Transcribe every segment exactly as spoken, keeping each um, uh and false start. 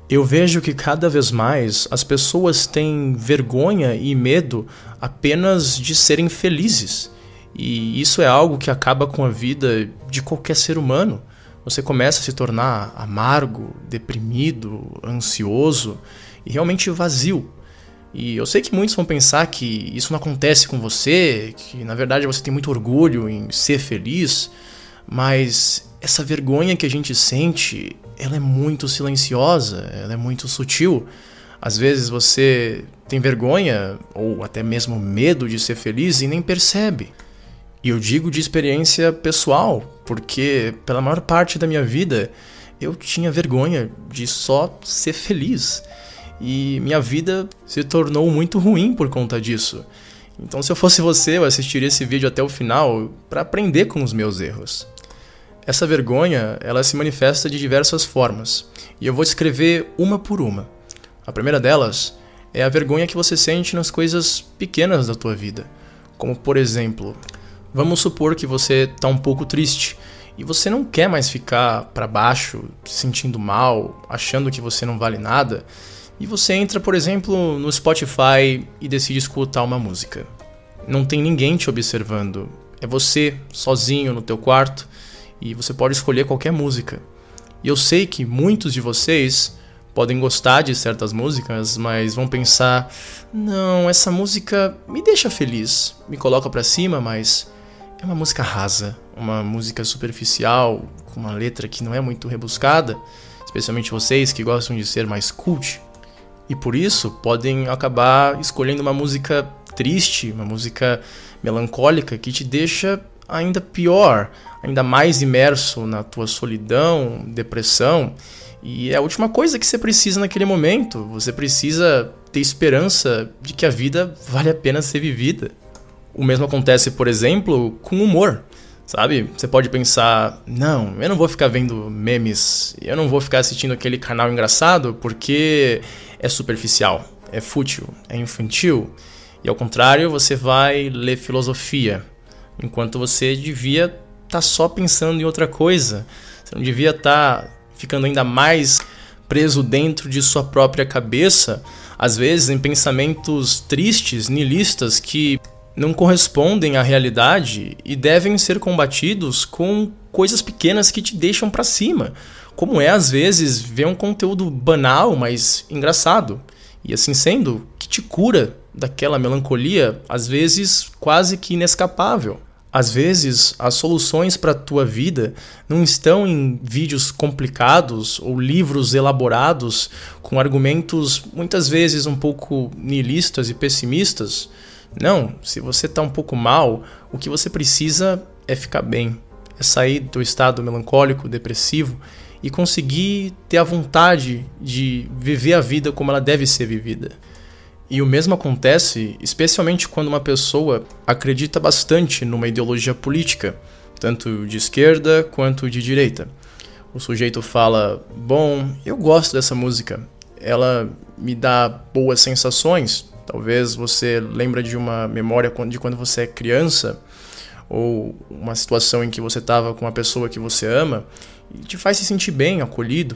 Eu vejo que cada vez mais as pessoas têm vergonha e medo apenas de serem felizes. E isso é algo que acaba com a vida de qualquer ser humano. Você começa a se tornar amargo, deprimido, ansioso e realmente vazio. E eu sei que muitos vão pensar que isso não acontece com você, que na verdade você tem muito orgulho em ser feliz, mas essa vergonha que a gente sente, ela é muito silenciosa, ela é muito sutil. Às vezes você tem vergonha ou até mesmo medo de ser feliz e nem percebe. E eu digo de experiência pessoal, porque pela maior parte da minha vida eu tinha vergonha de só ser feliz. E minha vida se tornou muito ruim por conta disso. Então, se eu fosse você, eu assistiria esse vídeo até o final para aprender com os meus erros. Essa vergonha, ela se manifesta de diversas formas, e eu vou descrever uma por uma. A primeira delas é a vergonha que você sente nas coisas pequenas da tua vida. Como, por exemplo, vamos supor que você está um pouco triste e você não quer mais ficar para baixo, se sentindo mal, achando que você não vale nada, e você entra, por exemplo, no Spotify e decide escutar uma música. Não tem ninguém te observando, é você, sozinho no teu quarto, e você pode escolher qualquer música. E eu sei que muitos de vocês podem gostar de certas músicas, mas vão pensar: não, essa música me deixa feliz, me coloca pra cima, mas é uma música rasa, uma música superficial, com uma letra que não é muito rebuscada, especialmente vocês que gostam de ser mais cult. E por isso podem acabar escolhendo uma música triste, uma música melancólica que te deixa ainda pior, ainda mais imerso na tua solidão, depressão. E é a última coisa que você precisa naquele momento. Você precisa ter esperança de que a vida vale a pena ser vivida. O mesmo acontece, por exemplo, com o humor. Sabe? Você pode pensar: não, eu não vou ficar vendo memes, eu não vou ficar assistindo aquele canal engraçado porque é superficial, é fútil, é infantil. E ao contrário, você vai ler filosofia, enquanto você devia estar tá só pensando em outra coisa. Você não devia estar tá ficando ainda mais preso dentro de sua própria cabeça, às vezes em pensamentos tristes, nihilistas, que não correspondem à realidade e devem ser combatidos com coisas pequenas que te deixam pra cima, como é às vezes ver um conteúdo banal, mas engraçado, e assim sendo, que te cura daquela melancolia, às vezes quase que inescapável. Às vezes, as soluções para a tua vida não estão em vídeos complicados ou livros elaborados com argumentos muitas vezes um pouco nihilistas e pessimistas. Não, se você está um pouco mal, o que você precisa é ficar bem, é sair do estado melancólico, depressivo e conseguir ter a vontade de viver a vida como ela deve ser vivida. E o mesmo acontece especialmente quando uma pessoa acredita bastante numa ideologia política, tanto de esquerda quanto de direita. O sujeito fala: bom, eu gosto dessa música, ela me dá boas sensações. Talvez você lembre de uma memória de quando você é criança, ou uma situação em que você estava com uma pessoa que você ama e te faz se sentir bem, acolhido.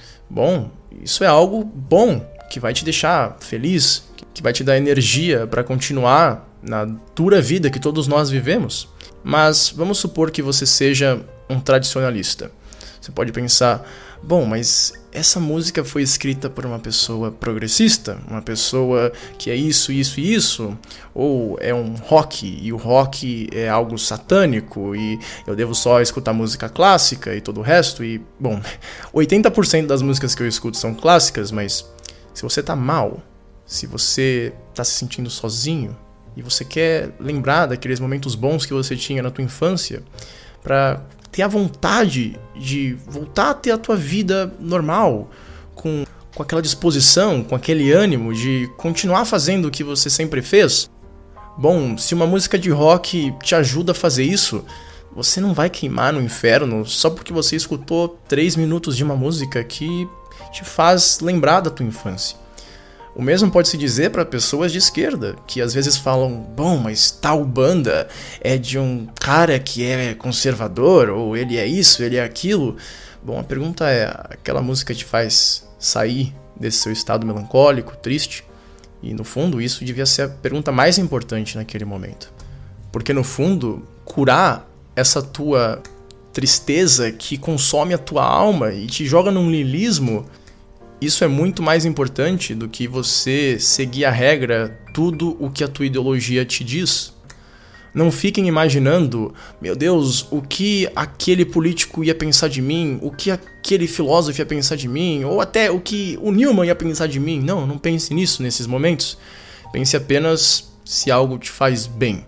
Bom, isso é algo bom, que vai te deixar feliz, que vai te dar energia para continuar na dura vida que todos nós vivemos. Mas vamos supor que você seja um tradicionalista. Você pode pensar: bom, mas essa música foi escrita por uma pessoa progressista, uma pessoa que é isso, isso e isso, ou é um rock, e o rock é algo satânico, e eu devo só escutar música clássica e todo o resto. E, bom, oitenta por cento das músicas que eu escuto são clássicas, mas se você tá mal, se você tá se sentindo sozinho, e você quer lembrar daqueles momentos bons que você tinha na tua infância, para ter a vontade de voltar a ter a tua vida normal, com, com aquela disposição, com aquele ânimo de continuar fazendo o que você sempre fez. Bom, se uma música de rock te ajuda a fazer isso, você não vai queimar no inferno só porque você escutou três minutos de uma música que te faz lembrar da tua infância. O mesmo pode se dizer para pessoas de esquerda, que às vezes falam: bom, mas tal banda é de um cara que é conservador, ou ele é isso, ele é aquilo. Bom, a pergunta é: aquela música te faz sair desse seu estado melancólico, triste? E no fundo isso devia ser a pergunta mais importante naquele momento. Porque no fundo, curar essa tua tristeza que consome a tua alma e te joga num niilismo, isso é muito mais importante do que você seguir a regra, tudo o que a tua ideologia te diz. Não fiquem imaginando, meu Deus, o que aquele político ia pensar de mim, o que aquele filósofo ia pensar de mim, ou até o que o Newman ia pensar de mim. Não, não pense nisso nesses momentos. Pense apenas se algo te faz bem.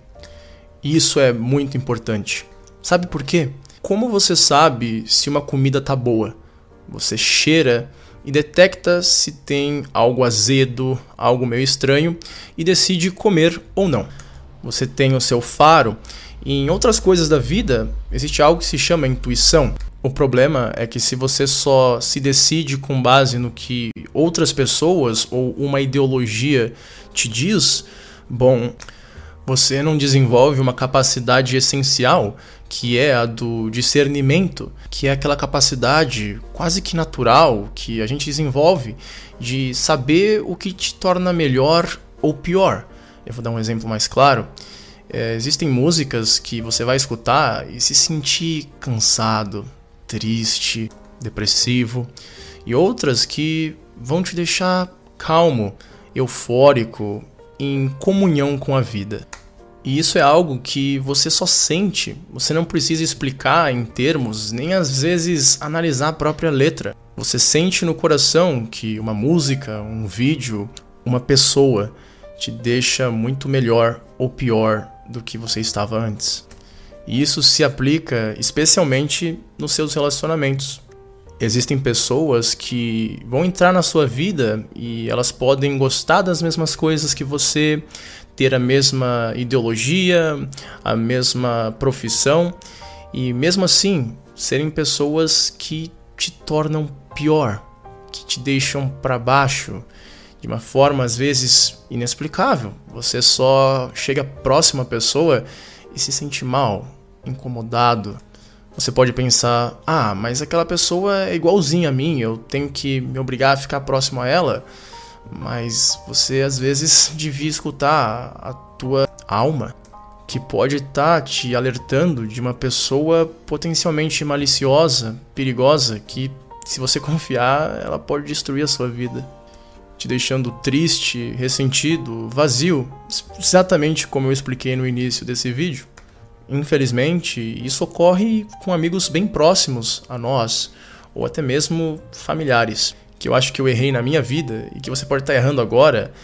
E isso é muito importante. Sabe por quê? Como você sabe se uma comida tá boa? Você cheira e detecta se tem algo azedo, algo meio estranho e decide comer ou não. Você tem o seu faro. E em outras coisas da vida, existe algo que se chama intuição. O problema é que se você só se decide com base no que outras pessoas ou uma ideologia te diz, bom, você não desenvolve uma capacidade essencial, que é a do discernimento, que é aquela capacidade quase que natural que a gente desenvolve de saber o que te torna melhor ou pior. Eu vou dar um exemplo mais claro. É, existem músicas que você vai escutar e se sentir cansado, triste, depressivo, e outras que vão te deixar calmo, eufórico, em comunhão com a vida. E isso é algo que você só sente, você não precisa explicar em termos, nem às vezes analisar a própria letra. Você sente no coração que uma música, um vídeo, uma pessoa te deixa muito melhor ou pior do que você estava antes. E isso se aplica especialmente nos seus relacionamentos. Existem pessoas que vão entrar na sua vida e elas podem gostar das mesmas coisas que você, ter a mesma ideologia, a mesma profissão, e mesmo assim serem pessoas que te tornam pior, que te deixam para baixo, de uma forma às vezes inexplicável. Você só chega próximo à pessoa e se sente mal, incomodado. Você pode pensar, ah, mas aquela pessoa é igualzinha a mim, eu tenho que me obrigar a ficar próximo a ela. Mas você às vezes devia escutar a tua alma, que pode estar te alertando de uma pessoa potencialmente maliciosa, perigosa, que se você confiar, ela pode destruir a sua vida, te deixando triste, ressentido, vazio, exatamente como eu expliquei no início desse vídeo. Infelizmente, isso ocorre com amigos bem próximos a nós, ou até mesmo familiares. Que eu acho que eu errei na minha vida, e que você pode estar errando agora,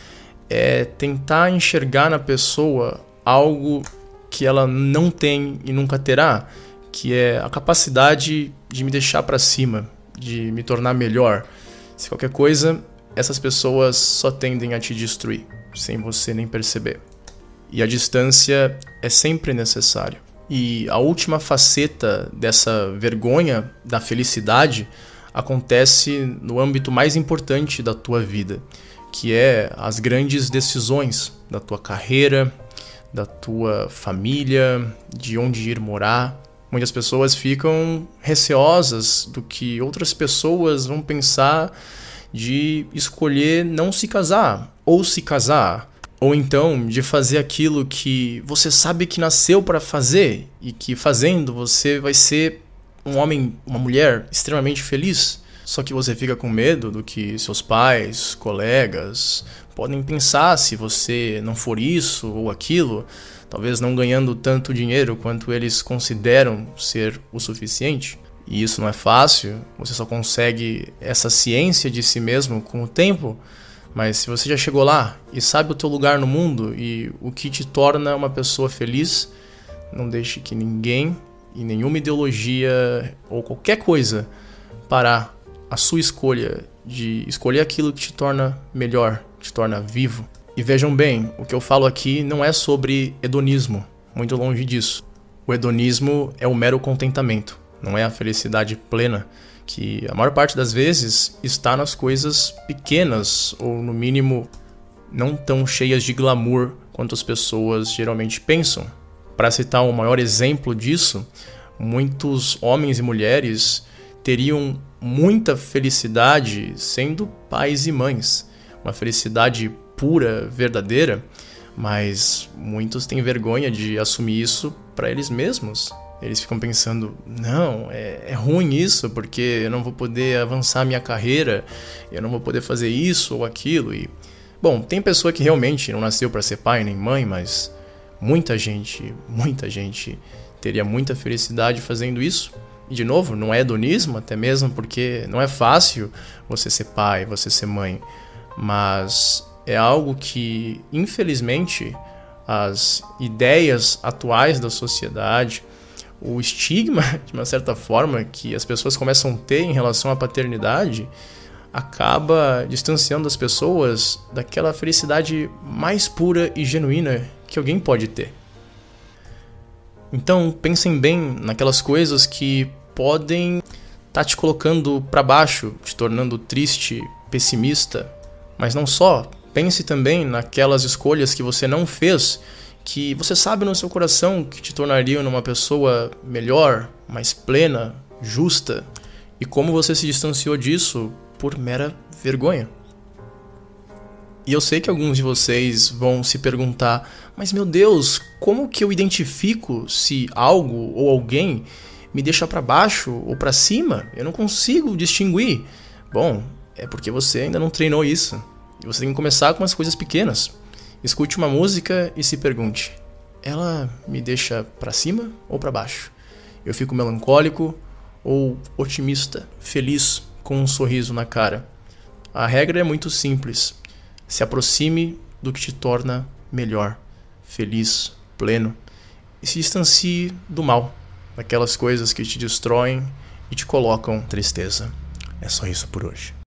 é tentar enxergar na pessoa algo que ela não tem e nunca terá, que é a capacidade de me deixar para cima, de me tornar melhor. Se qualquer coisa, essas pessoas só tendem a te destruir, sem você nem perceber. E a distância é sempre necessária. E a última faceta dessa vergonha da felicidade acontece no âmbito mais importante da tua vida, que é as grandes decisões da tua carreira, da tua família, de onde ir morar. Muitas pessoas ficam receosas do que outras pessoas vão pensar de escolher não se casar, ou se casar, ou então de fazer aquilo que você sabe que nasceu para fazer e que fazendo você vai ser um homem, uma mulher extremamente feliz. Só que você fica com medo do que seus pais, colegas podem pensar se você não for isso ou aquilo, talvez não ganhando tanto dinheiro quanto eles consideram ser o suficiente. E isso não é fácil, você só consegue essa ciência de si mesmo com o tempo, mas se você já chegou lá e sabe o teu lugar no mundo e o que te torna uma pessoa feliz, não deixe que ninguém e nenhuma ideologia ou qualquer coisa parar a sua escolha de escolher aquilo que te torna melhor, te torna vivo. E vejam bem, o que eu falo aqui não é sobre hedonismo, muito longe disso. O hedonismo é o mero contentamento, não é a felicidade plena, que a maior parte das vezes está nas coisas pequenas ou, no mínimo, não tão cheias de glamour quanto as pessoas geralmente pensam. Para citar o maior exemplo disso, muitos homens e mulheres teriam muita felicidade sendo pais e mães. Uma felicidade pura, verdadeira, mas muitos têm vergonha de assumir isso para eles mesmos. Eles ficam pensando, não, é, é ruim isso, porque eu não vou poder avançar a minha carreira, eu não vou poder fazer isso ou aquilo. E, bom, tem pessoa que realmente não nasceu para ser pai nem mãe, mas muita gente, muita gente teria muita felicidade fazendo isso. E, de novo, não é hedonismo, até mesmo porque não é fácil você ser pai, você ser mãe, mas é algo que, infelizmente, as ideias atuais da sociedade, o estigma, de uma certa forma, que as pessoas começam a ter em relação à paternidade, acaba distanciando as pessoas daquela felicidade mais pura e genuína que alguém pode ter. Então, pensem bem naquelas coisas que podem estar te colocando para baixo, te tornando triste, pessimista, mas não só. Pense também naquelas escolhas que você não fez, que você sabe no seu coração que te tornariam uma pessoa melhor, mais plena, justa, e como você se distanciou disso por mera vergonha. E eu sei que alguns de vocês vão se perguntar, mas meu Deus, como que eu identifico se algo ou alguém me deixa para baixo ou para cima? Eu não consigo distinguir. Bom, é porque você ainda não treinou isso. E você tem que começar com as coisas pequenas. Escute uma música e se pergunte, ela me deixa para cima ou para baixo? Eu fico melancólico ou otimista, feliz, com um sorriso na cara? A regra é muito simples. Se aproxime do que te torna melhor, feliz, pleno, e se distancie do mal, daquelas coisas que te destroem e te colocam tristeza. É só isso por hoje.